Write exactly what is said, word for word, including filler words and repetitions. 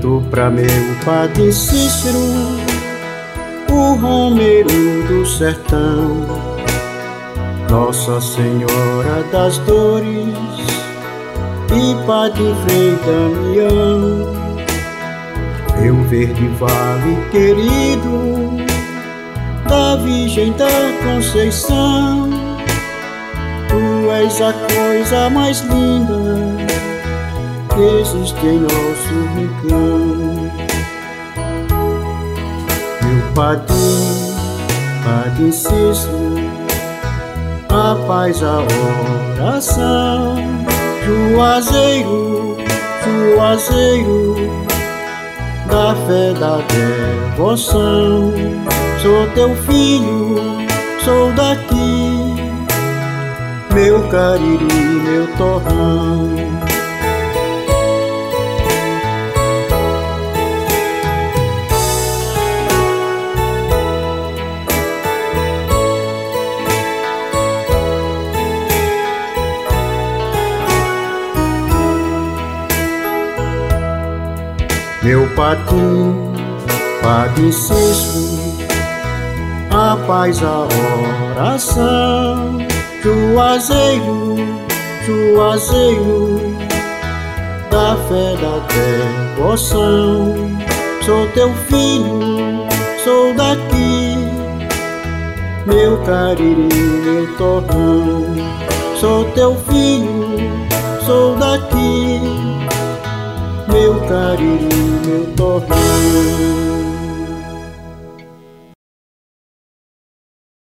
Canto pra meu padre Cícero, o romeiro do sertão, Nossa Senhora das Dores e Padre Frei Damião. Meu verde vale querido da Virgem da Conceição, tu és a coisa mais linda que existe em nosso rincão. Meu padrinho, Padre Cícero, a paz, a oração, Juazeiro, Juazeiro, da fé, da devoção. Sou teu filho, sou daqui, meu Cariri, meu torrão. Meu padrinho, Padre Cícero, a paz, a oração, Juazeiro, Juazeiro, da fé, da devoção. Sou teu filho, sou daqui, meu Cariri, meu torrão. Sou teu filho, sou daqui, meu Cariri, meu torrão.